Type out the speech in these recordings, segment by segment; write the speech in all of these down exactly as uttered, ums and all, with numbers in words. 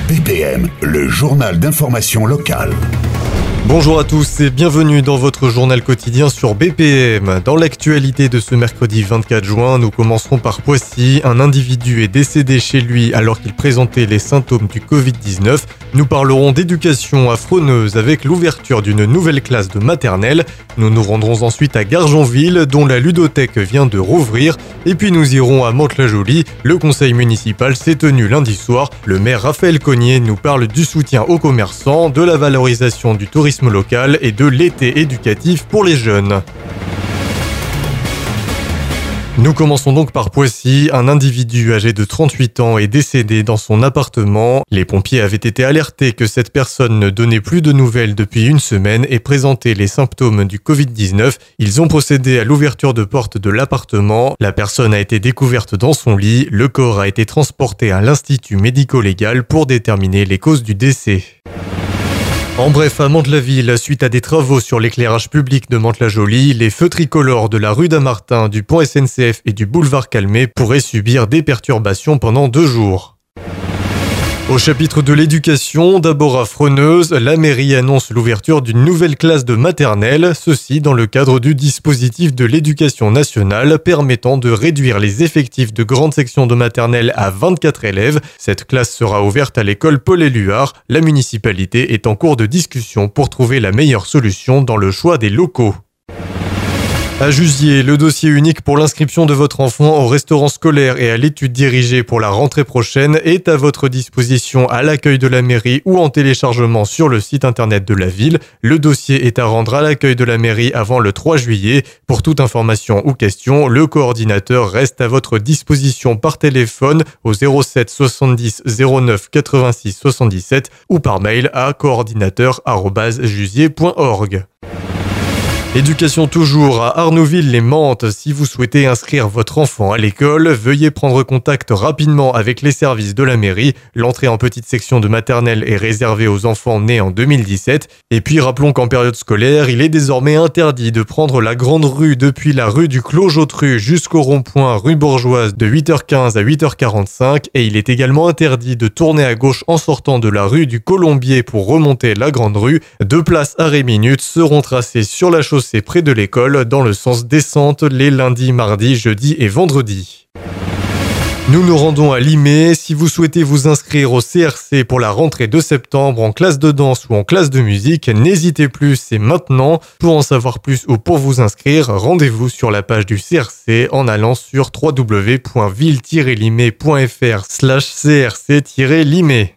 B P M, le journal d'information locale. Bonjour à tous et bienvenue dans votre journal quotidien sur B P M. Dans l'actualité de ce mercredi vingt-quatre juin, nous commencerons par Poissy. Un individu est décédé chez lui alors qu'il présentait les symptômes du covid dix-neuf. Nous parlerons d'éducation à Froneuse avec l'ouverture d'une nouvelle classe de maternelle. Nous nous rendrons ensuite à Gargenville dont la ludothèque vient de rouvrir. Et puis nous irons à Mantes-la-Jolie. Le conseil municipal s'est tenu lundi soir. Le maire Raphaël Cognier nous parle du soutien aux commerçants, de la valorisation du tourisme local et de l'été éducatif pour les jeunes. Nous commençons donc par Poissy. Un individu âgé de trente-huit ans est décédé dans son appartement. Les pompiers avaient été alertés que cette personne ne donnait plus de nouvelles depuis une semaine et présentait les symptômes du covid dix-neuf. Ils ont procédé à l'ouverture de porte de l'appartement. La personne a été découverte dans son lit. Le corps a été transporté à l'Institut médico-légal pour déterminer les causes du décès. En bref, à Mantes-la-Ville, suite à des travaux sur l'éclairage public de Mantes-la-Jolie, les feux tricolores de la rue Damartin, du pont S N C F et du boulevard Calmet pourraient subir des perturbations pendant deux jours. Au chapitre de l'éducation, d'abord à Froneuse, la mairie annonce l'ouverture d'une nouvelle classe de maternelle, ceci dans le cadre du dispositif de l'éducation nationale permettant de réduire les effectifs de grande section de maternelle à vingt-quatre élèves. Cette classe sera ouverte à l'école Paul-Éluard. La municipalité est en cours de discussion pour trouver la meilleure solution dans le choix des locaux. À Jusier, le dossier unique pour l'inscription de votre enfant au restaurant scolaire et à l'étude dirigée pour la rentrée prochaine est à votre disposition à l'accueil de la mairie ou en téléchargement sur le site internet de la ville. Le dossier est à rendre à l'accueil de la mairie avant le trois juillet. Pour toute information ou question, le coordinateur reste à votre disposition par téléphone au zéro sept soixante-dix zéro neuf quatre-vingt-six soixante-dix-sept ou par mail à coordinateur arobase jusier point org. Éducation toujours à Arnouville-les-Mantes. Si vous souhaitez inscrire votre enfant à l'école, veuillez prendre contact rapidement avec les services de la mairie. L'entrée en petite section de maternelle est réservée aux enfants nés en deux mille dix-sept. Et puis rappelons qu'en période scolaire, il est désormais interdit de prendre la grande rue depuis la rue du Clos-Jautru jusqu'au rond-point rue Bourgeoise de huit heures quinze à huit heures quarante-cinq. Et il est également interdit de tourner à gauche en sortant de la rue du Colombier pour remonter la grande rue. Deux places arrêt minutes seront tracées sur la chaussée c'est près de l'école dans le sens descente les lundis, mardis, jeudis et vendredis. Nous nous rendons à Limay. Si vous souhaitez vous inscrire au C R C pour la rentrée de septembre en classe de danse ou en classe de musique, n'hésitez plus, c'est maintenant. Pour en savoir plus ou pour vous inscrire, rendez-vous sur la page du C R C en allant sur w w w point ville tiret limay point f r slash c r c tiret limay.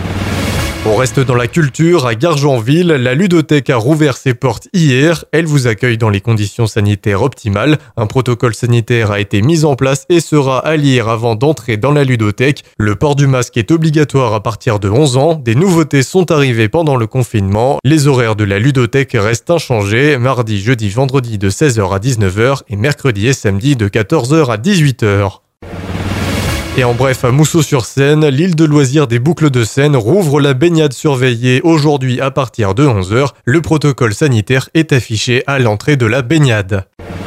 On reste dans la culture. À Gargenville, la ludothèque a rouvert ses portes hier. Elle vous accueille dans les conditions sanitaires optimales. Un protocole sanitaire a été mis en place et sera à lire avant d'entrer dans la ludothèque. Le port du masque est obligatoire à partir de onze ans. Des nouveautés sont arrivées pendant le confinement. Les horaires de la ludothèque restent inchangés. Mardi, jeudi, vendredi de seize heures à dix-neuf heures et mercredi et samedi de quatorze heures à dix-huit heures. Et en bref, à Mousseau-sur-Seine, l'île de loisirs des Boucles de Seine rouvre la baignade surveillée aujourd'hui à partir de onze heures. Le protocole sanitaire est affiché à l'entrée de la baignade.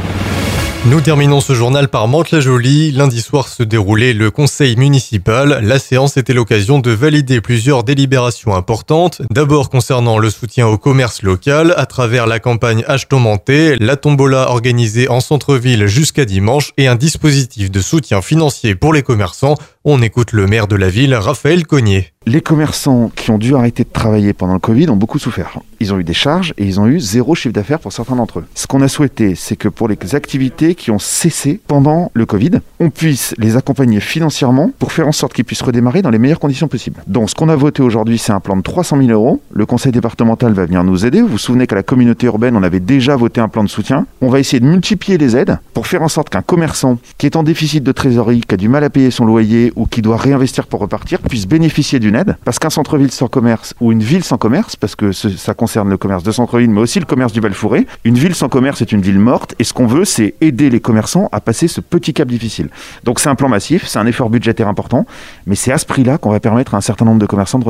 Nous terminons ce journal par Mantes-la-Jolie. Lundi soir se déroulait le conseil municipal. La séance était l'occasion de valider plusieurs délibérations importantes. D'abord concernant le soutien au commerce local à travers la campagne Achetons Mantais, la tombola organisée en centre-ville jusqu'à dimanche et un dispositif de soutien financier pour les commerçants. On écoute le maire de la ville, Raphaël Cognier. Les commerçants qui ont dû arrêter de travailler pendant le Covid ont beaucoup souffert. Ils ont eu des charges et ils ont eu zéro chiffre d'affaires pour certains d'entre eux. Ce qu'on a souhaité, c'est que pour les activités qui ont cessé pendant le Covid, on puisse les accompagner financièrement pour faire en sorte qu'ils puissent redémarrer dans les meilleures conditions possibles. Donc ce qu'on a voté aujourd'hui, c'est un plan de trois cent mille euros. Le conseil départemental va venir nous aider. Vous vous souvenez qu'à la communauté urbaine, on avait déjà voté un plan de soutien. On va essayer de multiplier les aides pour faire en sorte qu'un commerçant qui est en déficit de trésorerie, qui a du mal à payer son loyer ou qui doit réinvestir pour repartir, puisse bénéficier d'une aide. Parce qu'un centre-ville sans commerce ou une ville sans commerce, parce que ce, ça concerne le commerce de centre-ville, mais aussi le commerce du Val-Fouré, une ville sans commerce est une ville morte. Et ce qu'on veut, c'est aider les commerçants à passer ce petit cap difficile. Donc c'est un plan massif, c'est un effort budgétaire important, mais c'est à ce prix-là qu'on va permettre à un certain nombre de commerçants de redémarrer.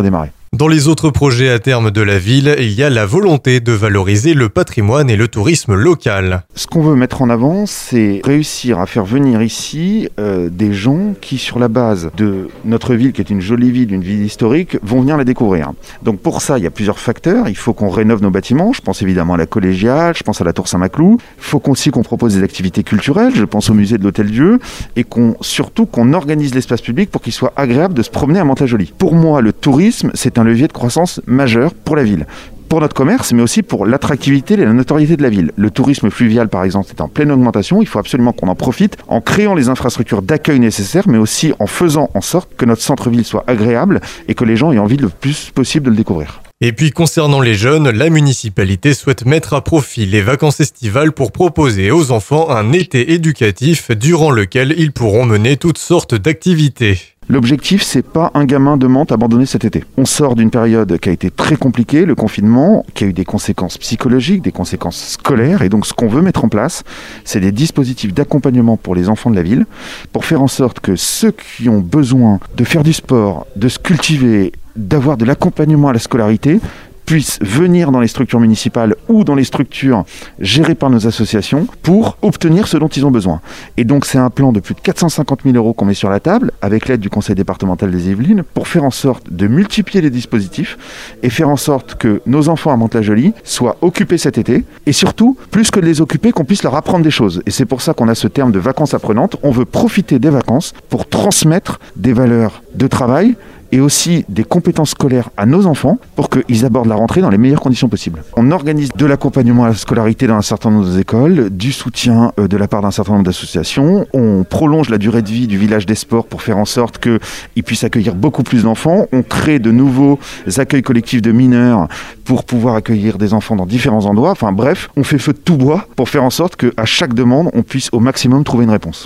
Dans les autres projets à terme de la ville, il y a la volonté de valoriser le patrimoine et le tourisme local. Ce qu'on veut mettre en avant, c'est réussir à faire venir ici euh, des gens qui, sur la base de notre ville, qui est une jolie ville, une ville historique, vont venir la découvrir. Donc pour ça, il y a plusieurs facteurs. Il faut qu'on rénove nos bâtiments. Je pense évidemment à la Collégiale, je pense à la Tour Saint-Maclou. Il faut aussi qu'on propose des activités culturelles. Je pense au musée de l'Hôtel-Dieu. Et qu'on, surtout qu'on organise l'espace public pour qu'il soit agréable de se promener à Mantes-la-Jolie. Pour moi, le tourisme, c'est un levier de croissance majeur pour la ville. Pour notre commerce, mais aussi pour l'attractivité et la notoriété de la ville. Le tourisme fluvial, par exemple, est en pleine augmentation. Il faut absolument qu'on en profite en créant les infrastructures d'accueil nécessaires, mais aussi en faisant en sorte que notre centre-ville soit agréable et que les gens aient envie le plus possible de le découvrir. Et puis concernant les jeunes, la municipalité souhaite mettre à profit les vacances estivales pour proposer aux enfants un été éducatif durant lequel ils pourront mener toutes sortes d'activités. L'objectif, c'est pas un gamin de Mantes abandonné cet été. On sort d'une période qui a été très compliquée, le confinement, qui a eu des conséquences psychologiques, des conséquences scolaires. Et donc, ce qu'on veut mettre en place, c'est des dispositifs d'accompagnement pour les enfants de la ville, pour faire en sorte que ceux qui ont besoin de faire du sport, de se cultiver, d'avoir de l'accompagnement à la scolarité, puissent venir dans les structures municipales ou dans les structures gérées par nos associations pour obtenir ce dont ils ont besoin. Et donc c'est un plan de plus de quatre cent cinquante mille euros qu'on met sur la table, avec l'aide du conseil départemental des Yvelines, pour faire en sorte de multiplier les dispositifs et faire en sorte que nos enfants à Mantes-la-Jolie soient occupés cet été, et surtout, plus que de les occuper, qu'on puisse leur apprendre des choses. Et c'est pour ça qu'on a ce terme de vacances apprenantes. On veut profiter des vacances pour transmettre des valeurs de travail et aussi des compétences scolaires à nos enfants pour qu'ils abordent la rentrée dans les meilleures conditions possibles. On organise de l'accompagnement à la scolarité dans un certain nombre d'écoles, du soutien de la part d'un certain nombre d'associations. On prolonge la durée de vie du village des sports pour faire en sorte qu'il puisse accueillir beaucoup plus d'enfants. On crée de nouveaux accueils collectifs de mineurs pour pouvoir accueillir des enfants dans différents endroits. Enfin bref, on fait feu de tout bois pour faire en sorte qu'à chaque demande, on puisse au maximum trouver une réponse.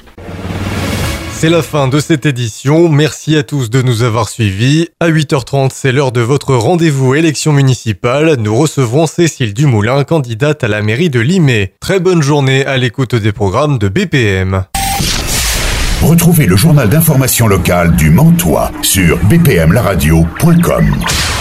C'est la fin de cette édition. Merci à tous de nous avoir suivis. À huit heures trente, c'est l'heure de votre rendez-vous élection municipale. Nous recevrons Cécile Dumoulin, candidate à la mairie de Limay. Très bonne journée à l'écoute des programmes de B P M. Retrouvez le journal d'information locale du Mantois sur b p m la radio point com.